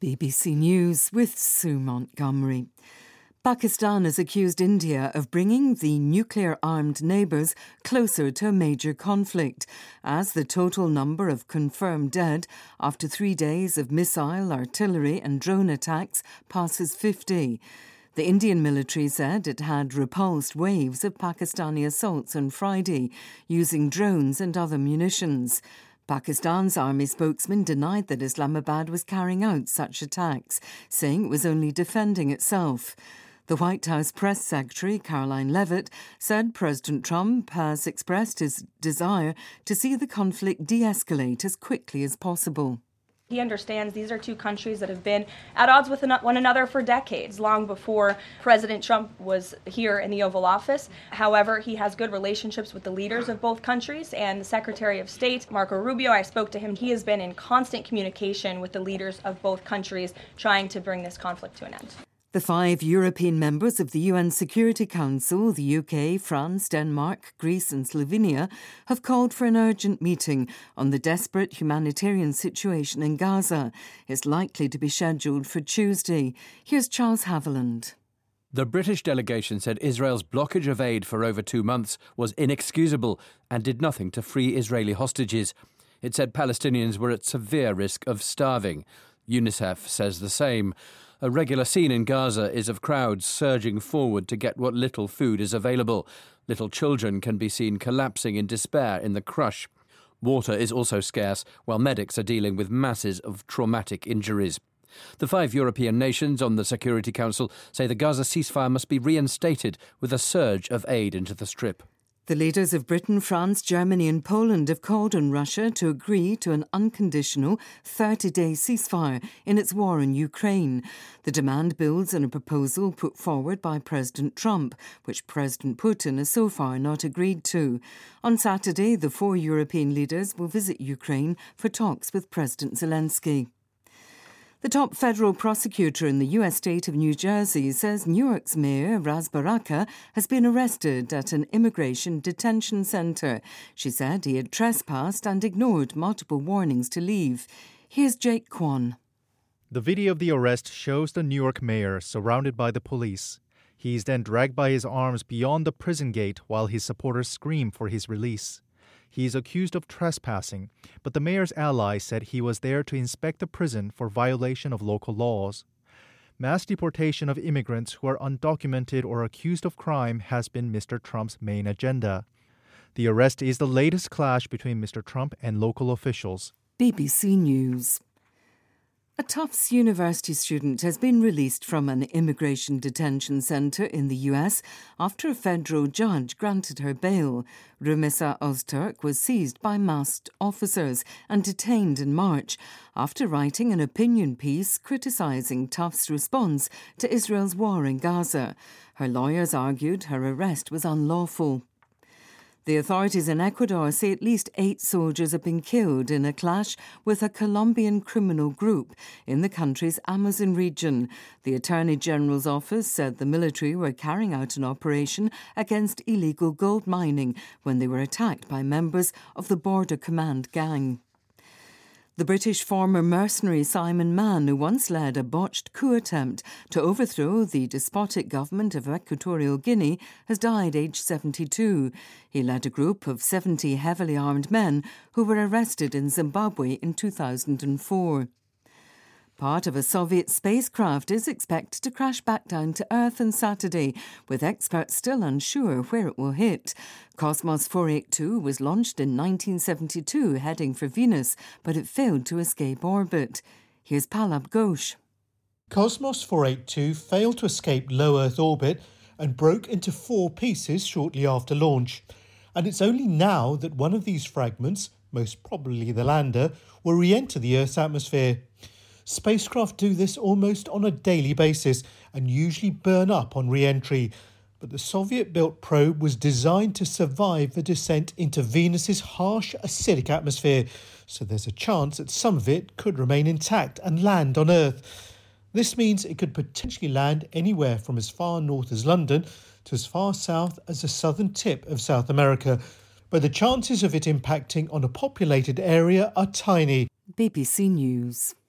BBC News with Sue Montgomery. Pakistan has accused India of bringing the nuclear-armed neighbours closer to a major conflict, as the total number of confirmed dead after 3 days of missile, artillery and drone attacks passes 50. The Indian military said it had repulsed waves of Pakistani assaults on Friday using drones and other munitions. Pakistan's army spokesman denied that Islamabad was carrying out such attacks, saying it was only defending itself. The White House press secretary, Caroline Leavitt, said President Trump has expressed his desire to see the conflict de-escalate as quickly as possible. He understands these are two countries that have been at odds with one another for decades, long before President Trump was here in the Oval Office. However, he has good relationships with the leaders of both countries, and the Secretary of State, Marco Rubio, I spoke to him. He has been in constant communication with the leaders of both countries, trying to bring this conflict to an end. The 5 European members of the UN Security Council, the UK, France, Denmark, Greece and Slovenia, have called for an urgent meeting on the desperate humanitarian situation in Gaza. It's likely to be scheduled for Tuesday. Here's Charles Haviland. The British delegation said Israel's blockage of aid for over 2 months was inexcusable and did nothing to free Israeli hostages. It said Palestinians were at severe risk of starving. UNICEF says the same. A regular scene in Gaza is of crowds surging forward to get what little food is available. Little children can be seen collapsing in despair in the crush. Water is also scarce, while medics are dealing with masses of traumatic injuries. The 5 European nations on the Security Council say the Gaza ceasefire must be reinstated with a surge of aid into the Strip. The leaders of Britain, France, Germany and Poland have called on Russia to agree to an unconditional 30-day ceasefire in its war in Ukraine. The demand builds on a proposal put forward by President Trump, which President Putin has so far not agreed to. On Saturday, the 4 European leaders will visit Ukraine for talks with President Zelensky. The top federal prosecutor in the U.S. state of New Jersey says Newark's mayor, Ras Baraka, has been arrested at an immigration detention centre. She said he had trespassed and ignored multiple warnings to leave. Here's Jake Kwan. The video of the arrest shows the Newark mayor surrounded by the police. He is then dragged by his arms beyond the prison gate while his supporters scream for his release. He is accused of trespassing, but the mayor's ally said he was there to inspect the prison for violation of local laws. Mass deportation of immigrants who are undocumented or accused of crime has been Mr. Trump's main agenda. The arrest is the latest clash between Mr. Trump and local officials. BBC News. A Tufts University student has been released from an immigration detention centre in the US after a federal judge granted her bail. Rumisa Ozturk was seized by masked officers and detained in March after writing an opinion piece criticising Tufts' response to Israel's war in Gaza. Her lawyers argued her arrest was unlawful. The authorities in Ecuador say at least 8 soldiers have been killed in a clash with a Colombian criminal group in the country's Amazon region. The Attorney General's office said the military were carrying out an operation against illegal gold mining when they were attacked by members of the Border Command gang. The British former mercenary Simon Mann, who once led a botched coup attempt to overthrow the despotic government of Equatorial Guinea, has died aged 72. He led a group of 70 heavily armed men who were arrested in Zimbabwe in 2004. Part of a Soviet spacecraft is expected to crash back down to Earth on Saturday, with experts still unsure where it will hit. Cosmos 482 was launched in 1972 heading for Venus, but it failed to escape orbit. Here's Pallab Ghosh. Cosmos 482 failed to escape low Earth orbit and broke into 4 pieces shortly after launch. And it's only now that one of these fragments, most probably the lander, will re-enter the Earth's atmosphere. Spacecraft do this almost on a daily basis and usually burn up on re-entry. But the Soviet-built probe was designed to survive the descent into Venus's harsh acidic atmosphere, so there's a chance that some of it could remain intact and land on Earth. This means it could potentially land anywhere from as far north as London to as far south as the southern tip of South America. But the chances of it impacting on a populated area are tiny. BBC News.